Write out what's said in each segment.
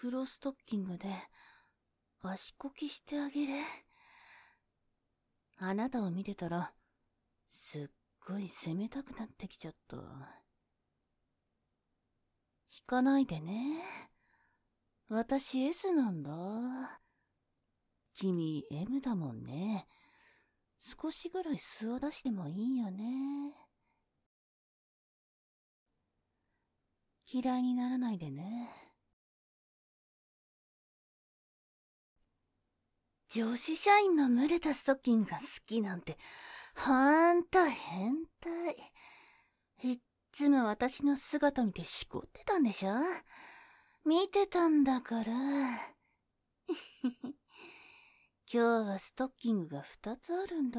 黒ストッキングで足こきしてあげる。あなたを見てたらすっごい責めたくなってきちゃった。引かないでね。私 S なんだ。君 M だもんね。少しぐらい素を出してもいいよね。嫌いにならないでね。女子社員の蒸れたストッキングが好きなんて、ほんと変態。いっつも私の姿見てしこってたんでしょ？見てたんだから。今日はストッキングが2つあるんだ。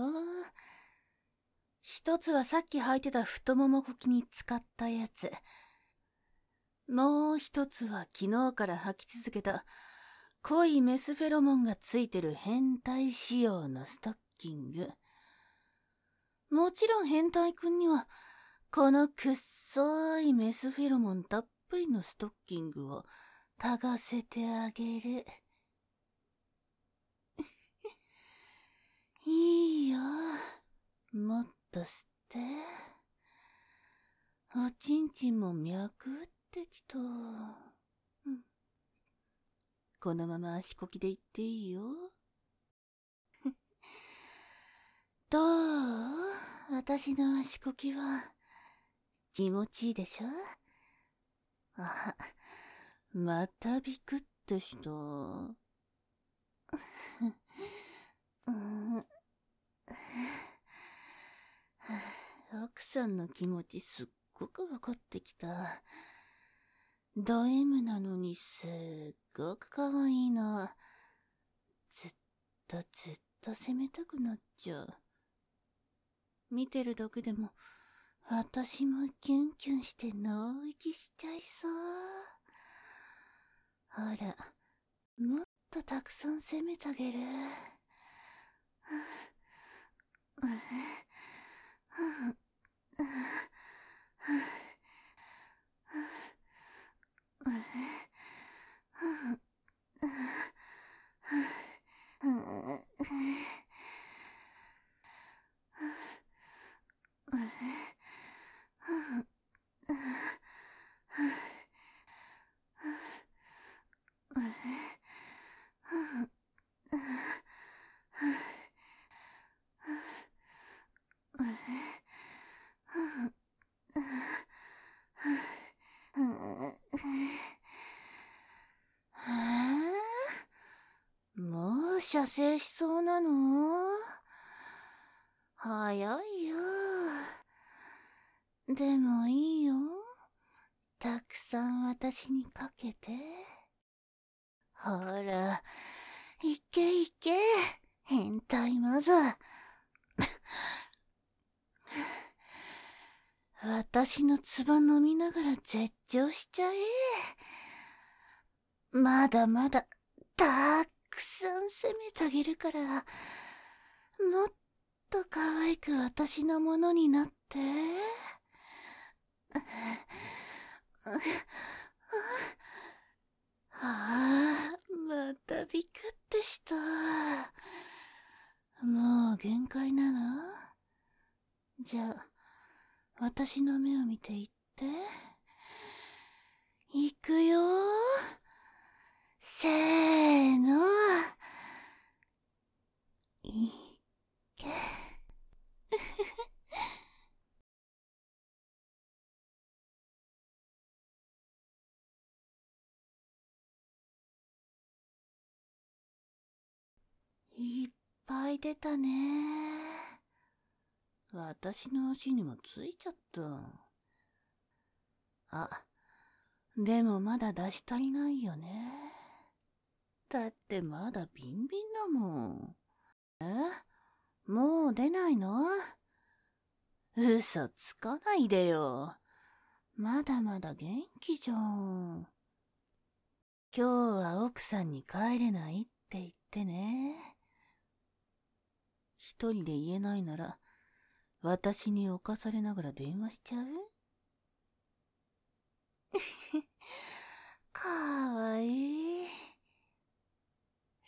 一つはさっき履いてた太ももこきに使ったやつ。もう一つは昨日から履き続けた濃いメスフェロモンがついてる変態仕様のストッキング。もちろん変態くんにはこのくっそいメスフェロモンたっぷりのストッキングを嗅がせてあげる。いいよ。もっと吸って。おちんちんも脈打ってきた。このまま足こきで行っていいよ。どう？私の足こきは気持ちいいでしょ？あ、またビクッとした。奥さんの気持ちすっごく分かってきた。ド M なのにすっごく可愛いの。ずっと責めたくなっちゃう。見てるだけでも私もキュンキュンして脳息しちゃいそう。ほら、もっとたくさん責めてあげる。もう射精しそうなの？早いよ。でもいいよ。たくさん私にかけて。ほら、いけいけ、変態マザー。私の唾飲みながら絶頂しちゃえ。まだまだたくさん責めてあげるから、もっと可愛く私のものになって。またビクってした。もう限界なの？じゃあ、私の目を見て言って。いくよ。せーの。いけ。いっぱい出たね。私の足にもついちゃった。あ、でもまだ出し足りないよね。だってまだビンビンだもん。もう出ないの？嘘つかないでよ。まだまだ元気じゃん。今日は奥さんに帰れないって言ってね。一人で言えないなら、私に侵されながら電話しちゃう？かわいい。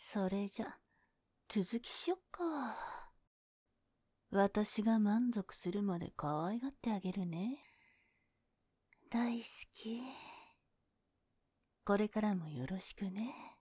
それじゃ、続きしよっか。私が満足するまで可愛がってあげるね。大好き。これからもよろしくね。